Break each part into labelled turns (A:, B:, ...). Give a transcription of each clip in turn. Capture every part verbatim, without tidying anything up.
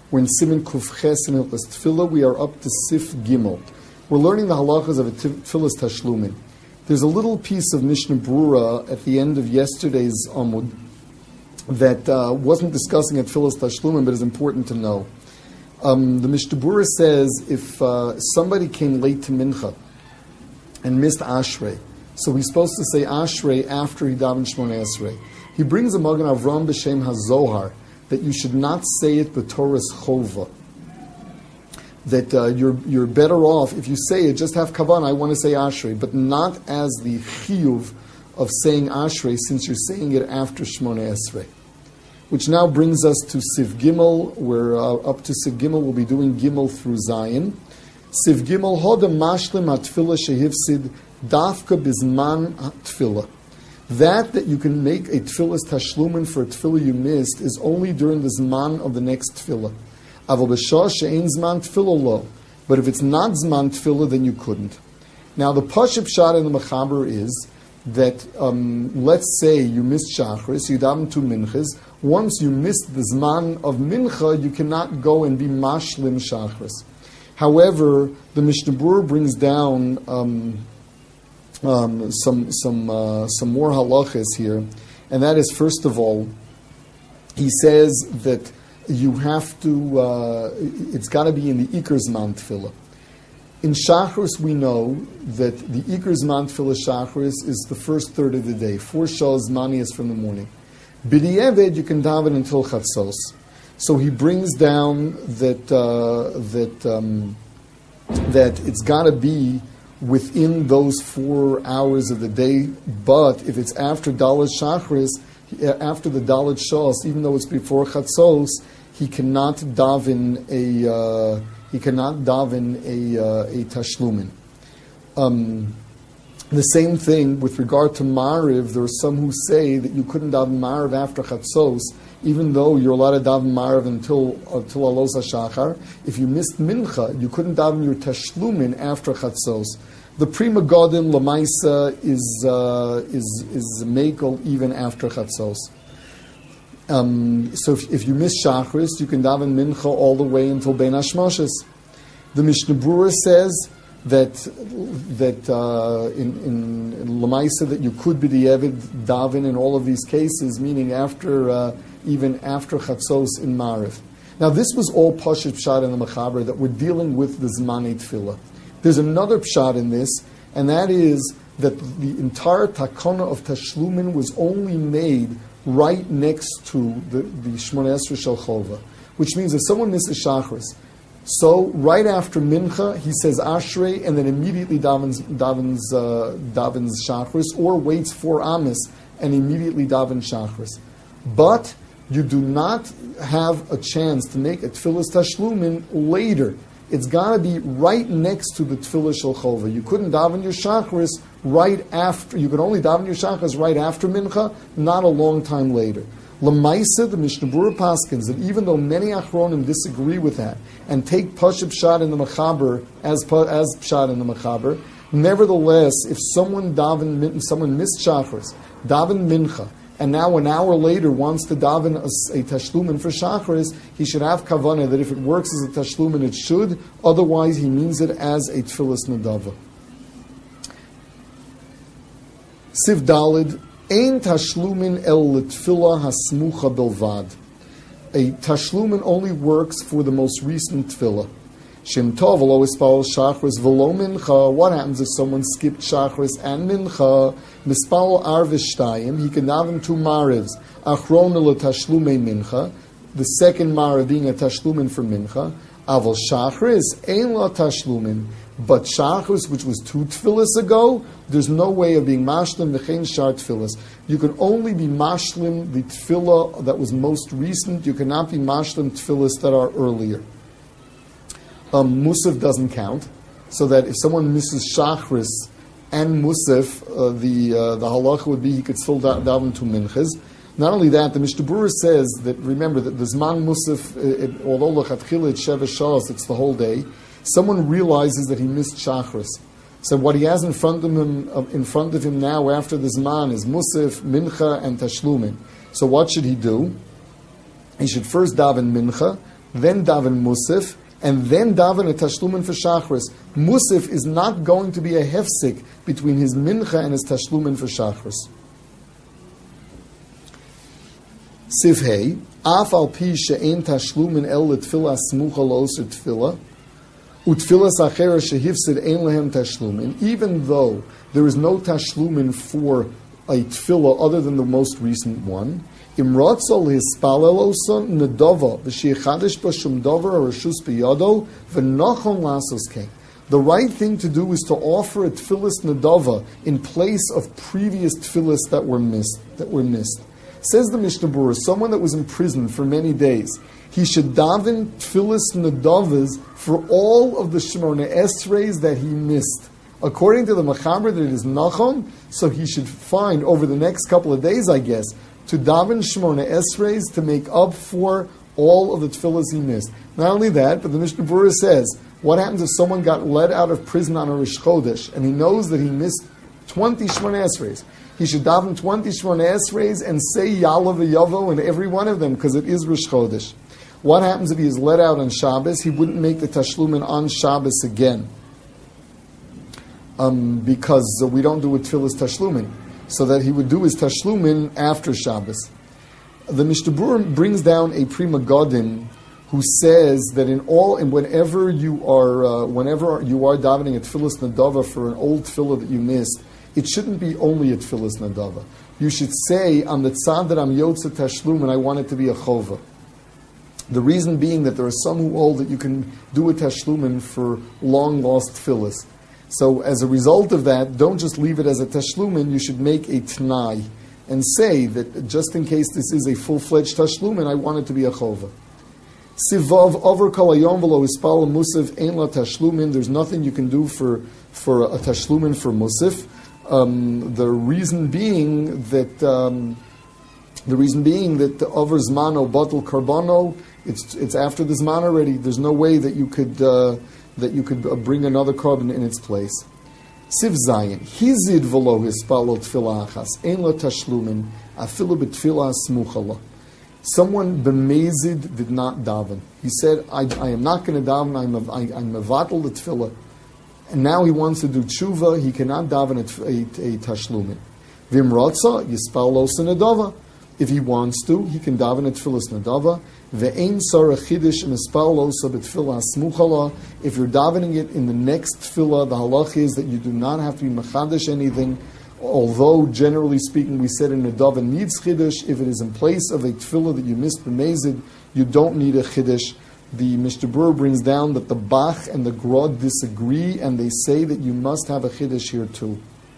A: We're in Siman Kuf Ches in Hilchos Tefillah. We are up to Sif Gimel. We're learning the halachas of a Tefillas Tashlumin. There's a little piece of Mishnah Brura at the end of yesterday's Amud that uh, wasn't discussing at Tefillas Tashlumin, but is important to know. Um, the Mishnah Brura says if uh, somebody came late to Mincha and missed Ashrei, so he's supposed to say Ashrei after he davened Shmoneh Esrei. He brings a Magen Avram b'Shem HaZohar that you should not say it b'Torah's Chova. That uh, you're you're better off if you say it, just have kavan. I want to say Ashrei, but not as the chiyuv of saying Ashrei, since you're saying it after Shmoneh Esrei. Which now brings us to Siv Gimel. We're uh, up to Siv Gimel. We'll be doing Gimel through Zion. Siv Gimel hoda mashlim hatfila shehivsid dafka bizman hatfila. That that you can make a tefillas tashlumin for a tefillah you missed is only during the zman of the next tefillah. Aval b'shah she'ein zman tefillah lo. But if it's not zman tefillah, then you couldn't. Now the pashut pshat in the Mechaber is that um, let's say you missed shachris, you daven two minchas. Once you missed the zman of mincha, you cannot go and be mashlim shachris. However, the Mishnah Brura brings down um, um, some some uh, some more halachas here, and that is, first of all, he says that you have to. Uh, it's got to be in the Iker Zman Tefillah. In Shachris, we know that the Iker Zman Tefillah Shachris is the first third of the day. Four shahs manias from the morning. B'di'eved, you can daven until Chatzos. So he brings down that uh, that um, that it's got to be within those four hours of the day. But if it's after Dalet Shachris, after the Dalet Shas, even though it's before Chatzos, he cannot daven a uh, he cannot daven a uh, a tashlumin. Um, the same thing with regard to Mariv. There are some who say that you couldn't daven Mariv after Chatzos, even though you're allowed to daven Mariv until until Alos HaShachar. If you missed Mincha, you couldn't daven your tashlumin after Chatzos. The Prima Godim Lamaisa is uh, is is Mekel even after Chatzos. Um, so if, if you miss Shachris, you can daven Mincha all the way until Bein Hashmoshes. The Mishnah Brura says that that uh, in, in, in Lamaisa that you could be the Evid daven in all of these cases, meaning after uh, even after Chatzos in Mariv. Now this was all pashut pshat in the Mechaber that we're dealing with the Zmanei Tefillah. There's another pshat in this, and that is that the entire takana of Tashlumin was only made right next to the, the Shmoneh Esrei Shel Chova, which means if someone misses Shachris, so right after Mincha, he says Ashrei, and then immediately davens, davens, uh, davens Shachris, or waits for Amos, and immediately davens Shachris. But you do not have a chance to make a Tefillas Tashlumin later. It's got to be right next to the Tefillah Shel Chova. You couldn't daven your Shachris right after. You could only daven your Shachris right after Mincha, not a long time later. L'maisa, the Mishnah Brura paskins that even though many Achronim disagree with that and take pashut pshat in the Mechaber as as pshat in the Mechaber, nevertheless, if someone daven, someone missed Shachris, daven Mincha, and now an hour later wants to daven a, a tashlumin for Shachris, he should have kavanah that if it works as a tashlumin, it should. Otherwise, he means it as a tefillas nadava. Siv Dalid, ein tashlumin el letfila hasmucha belvad. A tashlumin only works for the most recent tefillah. Shem tov v'lo ispal shachris v'lo mincha. What happens if someone skipped shachris and mincha? Mispal arvis shtayim. He can daven two marivs. Achron le tashlumei mincha. The second mariv being a tashlumin for mincha. Aval shachris ein la tashlumin. But shachris, which was two tefillas ago, there's no way of being mashlim v'chein shar tefillas. You can only be mashlim the tefillah that was most recent. You cannot be mashlim tefillas that are earlier. Um, Musaf doesn't count, so that if someone misses Shachris and Musaf, uh, the uh, the halacha would be he could still da- daven two minchas. Not only that, the Mishnah Brura says that, remember, that the Zman Musaf, it, it, although L'chatchila it's Sheva Shas, it's the whole day, someone realizes that he missed Shachris. So what he has in front of him, uh, in front of him now after the Zman is Musaf, Mincha, and Tashlumin. So what should he do? He should first daven Mincha, then daven Musaf, and then daven a tashlumin for Shachris. Musaf is not going to be a hefsik between his mincha and his tashlumin for Shachris. Siv Hey, af al pi she'en tashlumin el l'tfila smucha lo'oser tfila, utfila sachera shehifsid ein lehem tashlumin, even though there is no tashlumin for a tefillah other than the most recent one. Imratzal hispalel osa nedova v'sheichadish b'shum dover arashus b'yado v'nachon lasos kein. The right thing to do is to offer a tefillas nedova in place of previous tefillas that were missed. That were missed. Says the Mishnah Berurah, someone that was in prison for many days, he should daven tefillas nedovas for all of the Shemona Esreis that he missed. According to the Mechaber, that it is nachon, so he should find over the next couple of days, I guess, to daven Shemona Esreis to make up for all of the tefillas he missed. Not only that, but the Mishnah Berurah says, what happens if someone got let out of prison on a Rish Chodesh and he knows that he missed twenty Shemona Esreis? He should daven twenty Shemona Esreis and say Yalav Yavo in every one of them because it is Rish Chodesh. What happens if he is let out on Shabbos? He wouldn't make the Tashlumin on Shabbos again. Um, because uh, we don't do a tefillas tashlumin, so that he would do his tashlumin after Shabbos. The Mishnah Berurah brings down a Pri Megadim who says that in all and whenever you are uh, whenever you are davening a tefillas nadava for an old tefillah that you missed, it shouldn't be only a tefillas nadava. You should say on the tzad that I'm yotze tashlumin, I want it to be a chova. The reason being that there are some who hold that you can do a tashlumin for long lost tefillas. So as a result of that, don't just leave it as a tashlumin, you should make a t'nai and say that just in case this is a full-fledged tashlumin, I want it to be a chova. Sivav over kol hayom v'lo ispal musaf ein la tashlumin. There's nothing you can do for, for a tashlumin for musaf. Um, the reason being that um, the reason being that the over zmano batel karbano, it's it's after the zman already. There's no way that you could. Uh, that you could bring another carbon in its place. Siv Zayin, hizid v'lo hispalo tefillah achas, ein lo tashlumin, afilu b'tefillah smuchala. Someone b'mezid did not daven. He said, I, I am not going to daven, I'm a, I, I'm mevatel the tefillah. And now he wants to do tshuva, he cannot daven a, a, a tashlumin. V'imratza, yispalo senadava. If he wants to, he can daven a tefillas nadava. Ve'ein sara chidish mispal osa b'tefillah smuchala. If you're davening it in the next tefillah, the halach is that you do not have to be machadish anything. Although generally speaking, we said in nadava needs chidish. If it is in place of a tefillah that you missed b'mezid, you don't need a chidish. The Mishnah Berurah brings down that the Bach and the Grod disagree, and they say that you must have a chidish here too.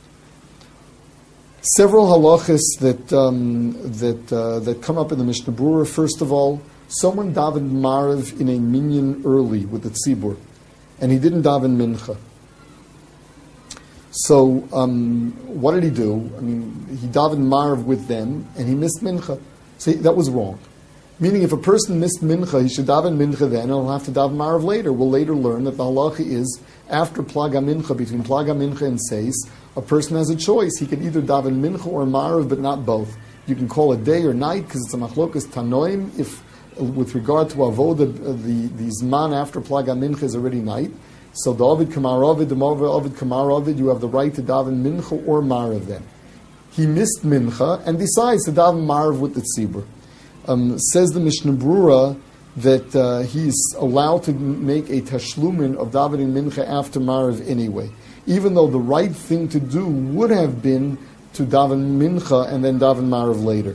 A: Several halachas that um, that uh, that come up in the Mishnah Berurah. First of all, someone davened Mariv in a minyan early with the tzibur, and he didn't daven mincha. So um, what did he do? I mean, he davened Mariv with them, and he missed mincha. So that was wrong. Meaning, if a person missed mincha, he should daven mincha then, and he'll have to daven Mariv later. We'll later learn that the halacha is after plaga mincha, between plaga mincha and seis, a person has a choice. He can either daven mincha or Mariv, but not both. You can call it day or night because it's a machlokas tanoim. If with regard to avoda, the the zman after plaga mincha is already night. So the Ovid Kamar Ovid, the Ovid Kamar Ovid, you have the right to daven mincha or Mariv then. He missed mincha and decides to daven Mariv with the tzibur. Um, says the Mishnah Berurah that uh, he's allowed to make a tashlumin of davening mincha after Mariv anyway, even though the right thing to do would have been to daven mincha and then daven Mariv later.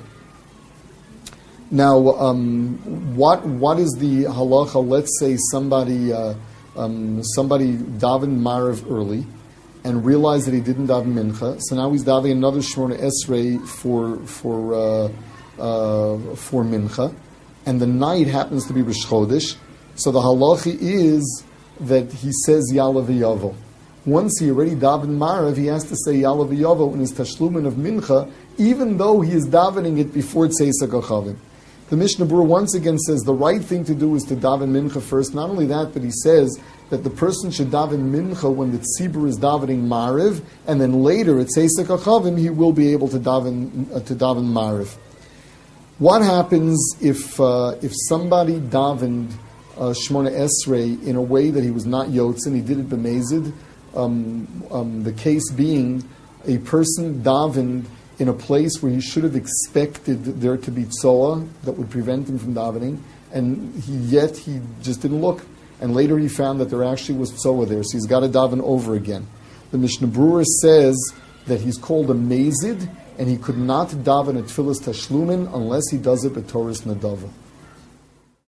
A: Now, um, what what is the halacha? Let's say somebody uh, um, somebody davened Mariv early and realized that he didn't daven mincha, so now he's davening another shmona esrei for for. Uh, Uh, for mincha, and the night happens to be Rosh Chodesh, so the halachi is that he says Yalav Yavo. Once he already davened Mariv, he has to say Yalav Yavo in his tashlumin of mincha, even though he is davening it before Tzeisa Kachavim. The Mishnah Berurah once again says the right thing to do is to daven mincha first. Not only that, but he says that the person should daven mincha when the tzibur is davening Mariv, and then later at Tzeisa Kachavim he will be able to daven uh, to daven Mariv. What happens if uh, if somebody davened uh, Shmona Esrei in a way that he was not Yotzin, he did it b'mezid. Um, um, the case being a person davened in a place where he should have expected there to be tzoah that would prevent him from davening, and he, yet he just didn't look. And later he found that there actually was tzoah there, so he's got to daven over again. The Mishnah Berurah says that he's called a mezid, and he could not daven at Tfilas Tashlumin unless he does it b'Torah Nadava.